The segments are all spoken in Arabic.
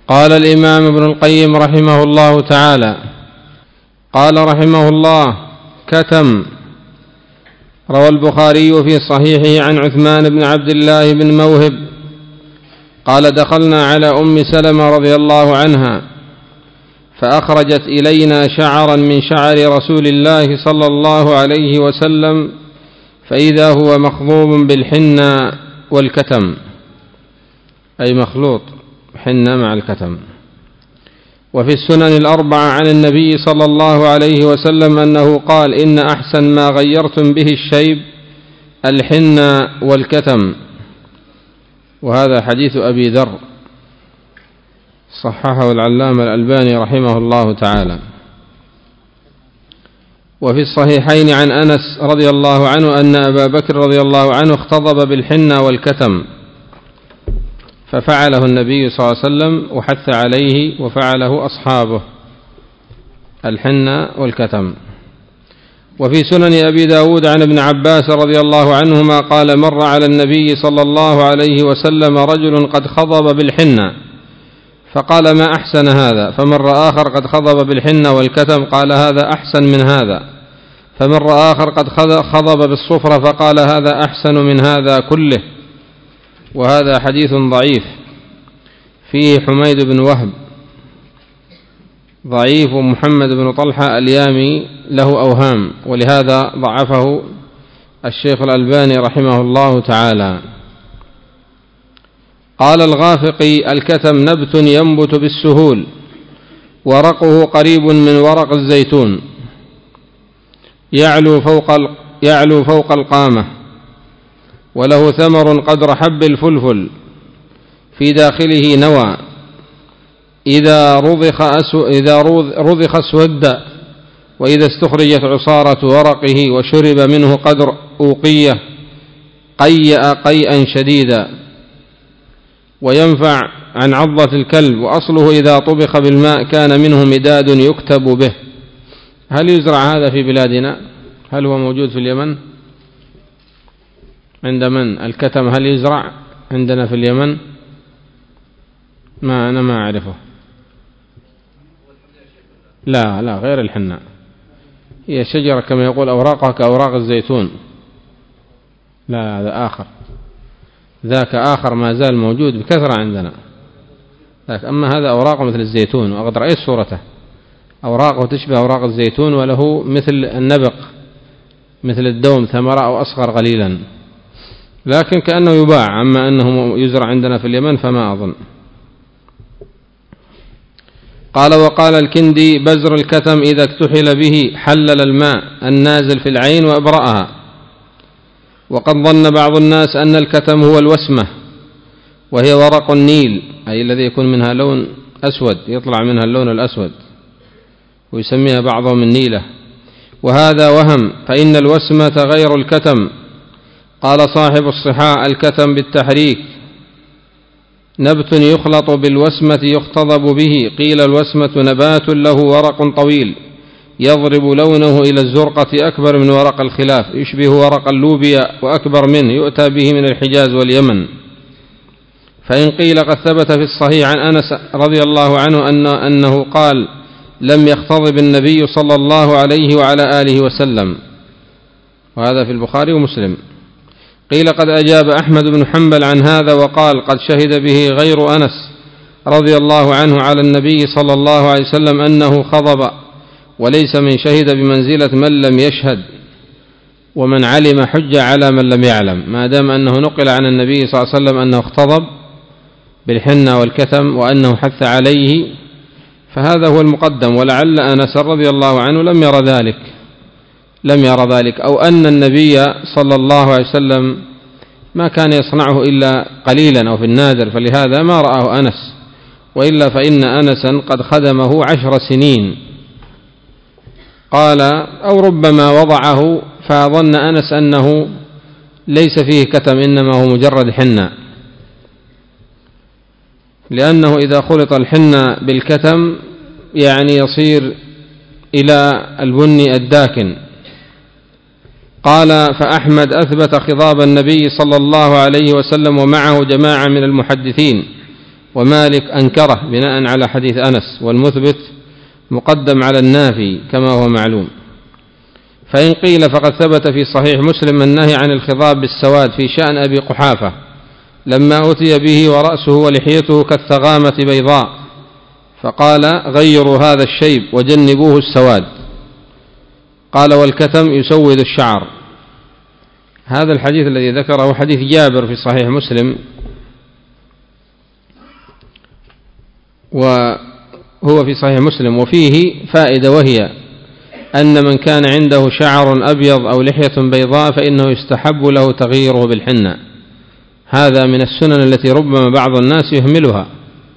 قال الإمام ابن القيم رحمه الله تعالى: قال رحمه الله: كتم. روى البخاري في صحيحه عن عثمان بن عبد الله بن موهب قال: دخلنا على أم سلمة رضي الله عنها فأخرجت إلينا شعرا من شعر رسول الله صلى الله عليه وسلم فإذا هو مخضوب بالحنى والكتم، أي مخلوط حنى مع الكتم. وفي السنن الأربعة عن النبي صلى الله عليه وسلم أنه قال: إن أحسن ما غيرتم به الشيب الحنى والكتم. وهذا حديث أبي ذر صححه العلامة الألباني رحمه الله تعالى. وفي الصحيحين عن أنس رضي الله عنه أن أبا بكر رضي الله عنه اختضب بالحنى والكتم، ففعله النبي صلى الله عليه وسلم وحث عليه وفعله أصحابه الحنى والكتم. وفي سنن أبي داود عن ابن عباس رضي الله عنهما قال: مر على النبي صلى الله عليه وسلم رجل قد خضب بالحنى فقال: ما أحسن هذا. فمر آخر قد خضب بالحنى والكتم قال: هذا أحسن من هذا. فمر آخر قد خضب بالصفرة فقال: هذا أحسن من هذا كله. وهذا حديث ضعيف فيه حميد بن وهب ضعيف، ومحمد بن طلحة اليامي له أوهام، ولهذا ضعفه الشيخ الألباني رحمه الله تعالى. قال الغافقي: الكتم نبت ينبت بالسهول، ورقه قريب من ورق الزيتون، يعلو فوق القامة، وله ثمر قدر حب الفلفل، في داخله نوى، إذا رضخ اسود، وإذا استخرجت عصارة ورقه وشرب منه قدر أوقية قيأ قيئا شديدا، وينفع عن عضة الكلب، وأصله إذا طبخ بالماء كان منه مداد يكتب به. هل يزرع هذا في بلادنا؟ هل هو موجود في اليمن؟ عند من الكتم؟ هل يزرع عندنا في اليمن؟ أنا ما أعرفه. لا غير الحناء، هي شجرة كما يقول أوراقها كأوراق الزيتون. لا، هذا آخر، ذاك آخر ما زال موجود بكثرة عندنا. أما هذا أوراقه مثل الزيتون، وقد رأيت صورته، أوراقه تشبه أوراق الزيتون، وله مثل النبق مثل الدوم، ثمرة أو أصغر قليلا، لكن كأنه يباع. أما أنه يزرع عندنا في اليمن فما أظن. قال: وقال الكندي: بزر الكتم إذا اكتحل به حلل الماء النازل في العين وأبرأها. وقد ظن بعض الناس أن الكتم هو الوسمة، وهي ورق النيل، أي الذي يكون منها لون أسود، يطلع منها اللون الأسود، ويسميها بعضهم النيلة، وهذا وهم، فإن الوسمة غير الكتم. قال صاحب الصحاح: الكتم بالتحريك نبت يخلط بالوسمة يختضب به. قيل: الوسمة نبات له ورق طويل يضرب لونه إلى الزرقة أكبر من ورق الخلاف، يشبه ورق اللوبيا وأكبر منه، يؤتى به من الحجاز واليمن. فإن قيل: قد ثبت في الصحيح عن أنس رضي الله عنه أنه قال: لم يختضب النبي صلى الله عليه وعلى آله وسلم، وهذا في البخاري ومسلم. قيل: قد أجاب أحمد بن حنبل عن هذا وقال: قد شهد به غير أنس رضي الله عنه على النبي صلى الله عليه وسلم أنه خضب، وليس من شهد بمنزلة من لم يشهد، ومن علم حج على من لم يعلم. ما دام أنه نقل عن النبي صلى الله عليه وسلم أنه اختضب بالحنى والكتم وأنه حث عليه، فهذا هو المقدم. ولعل أنس رضي الله عنه لم يرى ذلك، أو أن النبي صلى الله عليه وسلم ما كان يصنعه إلا قليلا أو في النادر، فلهذا ما رآه أنس، وإلا فإن أنسا قد خدمه 10 سنين. قال: أو ربما وضعه فظن أنس أنه ليس فيه كتم، إنما هو مجرد حنة، لأنه إذا خلط الحنة بالكتم يعني يصير إلى البني الداكن. قال: فأحمد أثبت خضاب النبي صلى الله عليه وسلم ومعه جماعة من المحدثين، ومالك أنكره بناء على حديث أنس، والمثبت مقدم على النافي كما هو معلوم. فإن قيل فقد ثبت في صحيح مسلم النهي عن الخضاب بالسواد في شأن أبي قحافة لما أتي به ورأسه ولحيته كالثغامة بيضاء، فقال غيروا هذا الشيب وجنبوه السواد. قال والكتم يسود الشعر. هذا الحديث الذي ذكره حديث جابر في صحيح مسلم، وهو في صحيح مسلم، وفيه فائدة، وهي أن من كان عنده شعر أبيض أو لحية بيضاء فإنه يستحب له تغييره بالحنة. هذا من السنن التي ربما بعض الناس يهملها.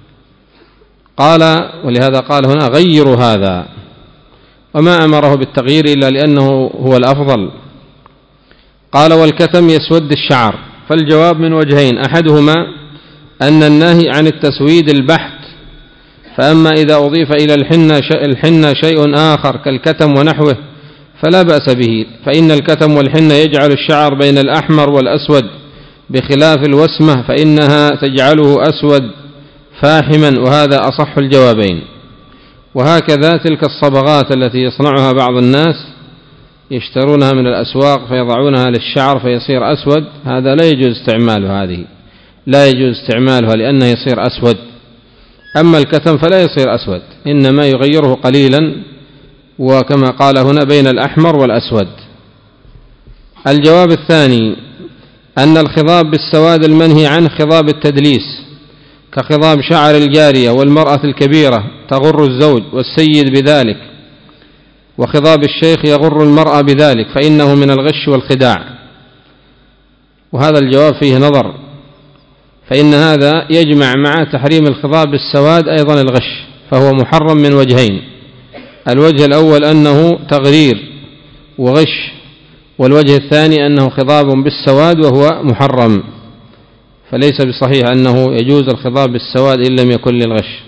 قال ولهذا قال هنا غيروا هذا، وما أمره بالتغيير إلا لأنه هو الأفضل. قال والكتم يسود الشعر، فالجواب من وجهين: أحدهما أن النهي عن التسويد البحت، فأما إذا أضيف إلى الحنة شيء آخر كالكتم ونحوه فلا بأس به، فإن الكتم والحنة يجعل الشعر بين الأحمر والأسود، بخلاف الوسمة فإنها تجعله أسود فاحما، وهذا أصح الجوابين. وهكذا تلك الصبغات التي يصنعها بعض الناس يشترونها من الأسواق فيضعونها للشعر فيصير أسود، هذا لا يجوز استعمالها، هذه لا يجوز استعمالها لأنه يصير أسود. أما الكتم فلا يصير أسود، إنما يغيره قليلا، وكما قال هنا بين الأحمر والأسود. الجواب الثاني أن الخضاب بالسواد المنهي عنه خضاب التدليس، كخضاب شعر الجارية والمرأة الكبيرة تغر الزوج والسيد بذلك، وخضاب الشيخ يغر المرأة بذلك، فإنه من الغش والخداع. وهذا الجواب فيه نظر، فإن هذا يجمع مع تحريم الخضاب بالسواد أيضا الغش، فهو محرم من وجهين: الوجه الأول أنه تغرير وغش، والوجه الثاني أنه خضاب بالسواد وهو محرم، فليس بصحيح أنه يجوز الخضاب بالسواد إن لم يكن للغش.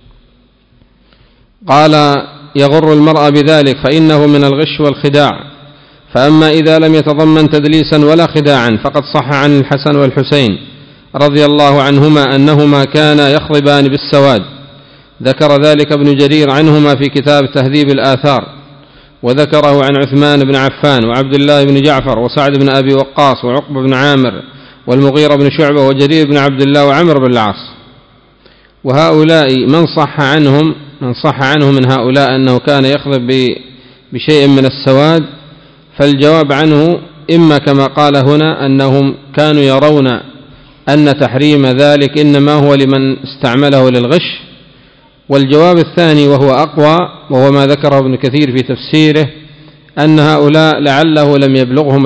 قال يغر المرأة بذلك فإنه من الغش والخداع. فأما إذا لم يتضمن تدليسا ولا خداعا فقد صح عن الحسن والحسين رضي الله عنهما أنهما كانا يخضبان بالسواد، ذكر ذلك ابن جرير عنهما في كتاب تهذيب الآثار، وذكره عن عثمان بن عفان وعبد الله بن جعفر وسعد بن أبي وقاص وعقبة بن عامر والمغيرة بن شعبة وجرير بن عبد الله وعمر بن العاص. وهؤلاء من صح عنه من هؤلاء أنه كان يخضب بشيء من السواد، فالجواب عنه إما كما قال هنا أنهم كانوا يرون أن تحريم ذلك إنما هو لمن استعمله للغش، والجواب الثاني وهو أقوى وهو ما ذكره ابن كثير في تفسيره أن هؤلاء لعله لم يبلغهم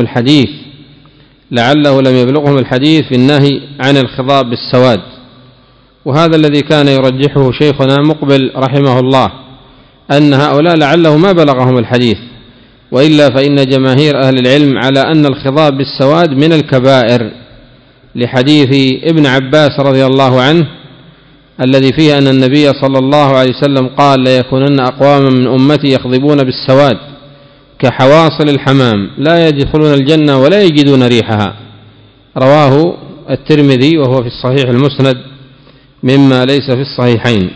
الحديث في النهي عن الخضاب بالسواد. وهذا الذي كان يرجحه شيخنا مقبل رحمه الله، أن هؤلاء لعله ما بلغهم الحديث، وإلا فإن جماهير أهل العلم على أن الخضاب بالسواد من الكبائر، لحديث ابن عباس رضي الله عنه الذي فيه أن النبي صلى الله عليه وسلم قال ليكونن أقواما من أمتي يخضبون بالسواد كحواصل الحمام لا يدخلون الجنة ولا يجدون ريحها، رواه الترمذي وهو في الصحيح المسند مما ليس في الصحيحين.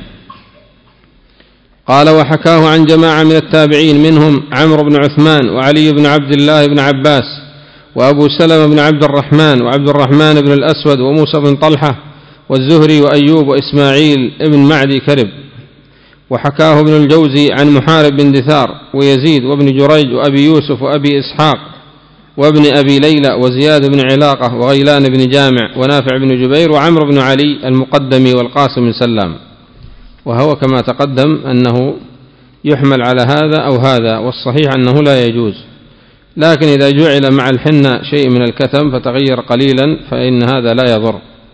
قال وحكاه عن جماعة من التابعين منهم عمرو بن عثمان وعلي بن عبد الله بن عباس وأبو سلمة بن عبد الرحمن وعبد الرحمن بن الأسود وموسى بن طلحة والزهري وأيوب وإسماعيل بن معدي كرب. وحكاه ابن الجوزي عن محارب بن دثار ويزيد وابن جريج وأبي يوسف وأبي إسحاق وابن أبي ليلى وزياد بن علاقة وغيلان بن جامع ونافع بن جبير وعمرو بن علي المقدمي والقاسم بن سلام. وهو كما تقدم أنه يحمل على هذا أو هذا، والصحيح أنه لا يجوز، لكن إذا جعل مع الحنة شيء من الكتم فتغير قليلا فإن هذا لا يضر.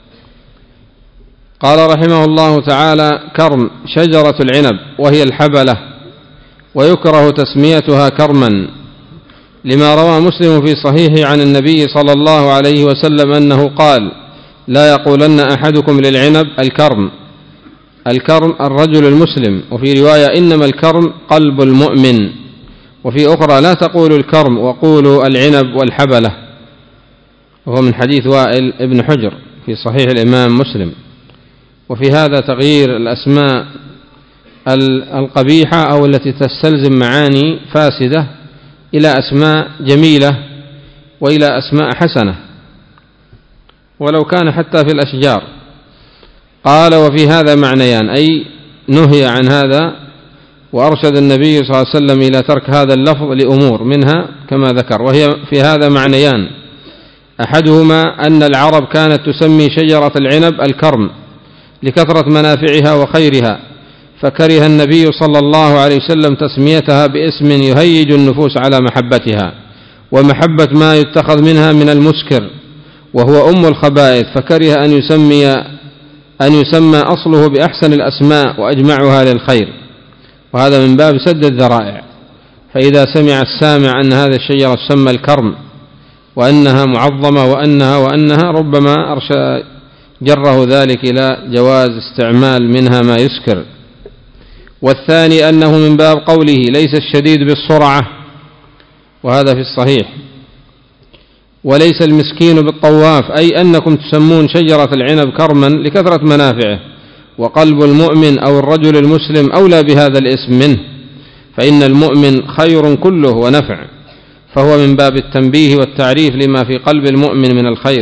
قال رحمه الله تعالى كرم شجرة العنب وهي الحبلة، ويكره تسميتها كرما لما روى مسلم في صحيحه عن النبي صلى الله عليه وسلم أنه قال لا يقولن أحدكم للعنب الكرم الرجل المسلم، وفي رواية إنما الكرم قلب المؤمن، وفي أخرى لا تقولوا الكرم وقولوا العنب والحبلة، وهو من حديث وائل ابن حجر في صحيح الإمام مسلم. وفي هذا تغيير الأسماء القبيحة أو التي تستلزم معاني فاسدة إلى أسماء جميلة وإلى أسماء حسنة، ولو كان حتى في الأشجار. قال: وفي هذا معنيان، أي نهي عن هذا وأرشد النبي صلى الله عليه وسلم إلى ترك هذا اللفظ لأمور منها كما ذكر، وهي في هذا معنيان: أحدهما أن العرب كانت تسمي شجرة العنب الكرم لكثرة منافعها وخيرها، فكره النبي صلى الله عليه وسلم تسميتها باسم يهيج النفوس على محبتها ومحبة ما يتخذ منها من المسكر، وهو أم الخبائث، فكره أن يسمى أصله بأحسن الأسماء وأجمعها للخير، وهذا من باب سد الذرائع. فإذا سمع السامع أن هذه الشجرة تسمى الكرم وأنها معظمة وأنها ربما جره ذلك إلى جواز استعمال منها ما يسكر. والثاني أنه من باب قوله: ليس الشديد بالسرعة، وهذا في الصحيح، وليس المسكين بالطواف، أي أنكم تسمون شجرة العنب كرما لكثرة منافعه، وقلب المؤمن أو الرجل المسلم أولى بهذا الاسم منه، فإن المؤمن خير كله ونفع، فهو من باب التنبيه والتعريف لما في قلب المؤمن من الخير،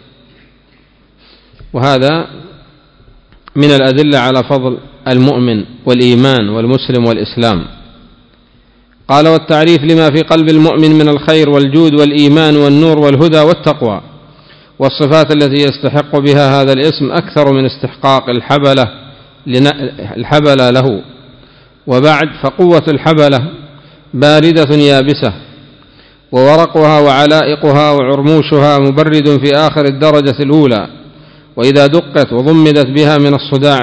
وهذا من الأدلة على فضل المؤمن والإيمان والمسلم والإسلام. قال: والتعريف لما في قلب المؤمن من الخير والجود والإيمان والنور والهدى والتقوى، والصفات التي يستحق بها هذا الاسم أكثر من استحقاق الحبلة له. وبعد، فقوة الحبلة باردة يابسة، وورقها وعلائقها وعرموشها مبرد في آخر الدرجة الأولى، وإذا دقت وضمد بها من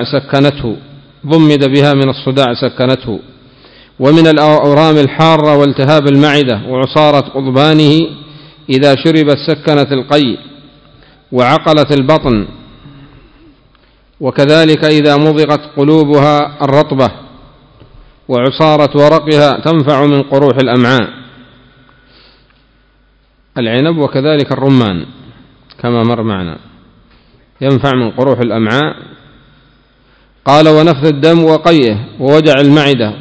الصداع سكنته. ومن الأورام الحارة والتهاب المعدة وعصارة قضبانه، إذا شربت سكنت القي وعقلت البطن، وكذلك إذا مضغت قلوبها الرطبة، وعصارة ورقها تنفع من قروح الأمعاء، العنب وكذلك الرمان كما مر معنا، ينفع من قروح الأمعاء. قال: ونفذ الدم وقيئه ووجع المعدة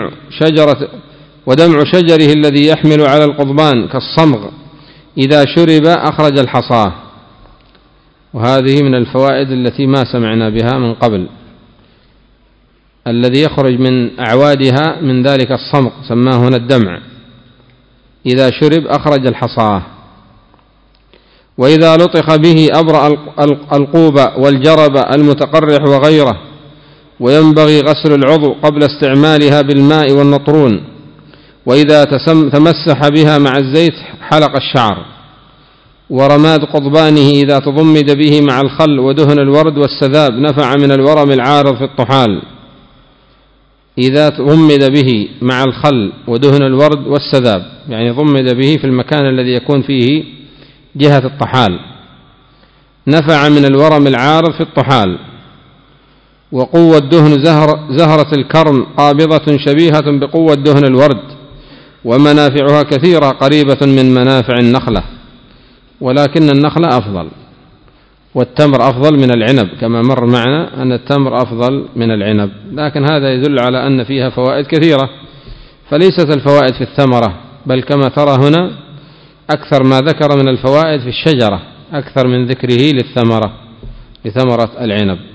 ودمع شجره الذي يحمل على القضبان كالصمغ، إذا شرب أخرج الحصاة. وهذه من الفوائد التي ما سمعنا بها من قبل. الذي يخرج من أعوادها من ذلك الصمغ سماه هنا الدمع، إذا شرب أخرج الحصاة. وإذا لطخ به أبرأ القوب والجرب المتقرح وغيره، وينبغي غسل العضو قبل استعمالها بالماء والنطرون. وإذا تمسح بها مع الزيت حلق الشعر. ورماد قضبانه إذا تضمد به مع الخل ودهن الورد والسذاب نفع من الورم العارض في الطحال. إذا ضمد به مع الخل ودهن الورد والسذاب، يعني ضمد به في المكان الذي يكون فيه جهة الطحال، نفع من الورم العارض في الطحال. وقوة دهن زهرة الكرم قابضة شبيهة بقوة دهن الورد، ومنافعها كثيرة قريبة من منافع النخلة، ولكن النخلة أفضل، والتمر أفضل من العنب، كما مر معنا أن التمر أفضل من العنب، لكن هذا يدل على أن فيها فوائد كثيرة، فليست الفوائد في الثمرة، بل كما ترى هنا أكثر ما ذكر من الفوائد في الشجرة أكثر من ذكره لثمرة العنب.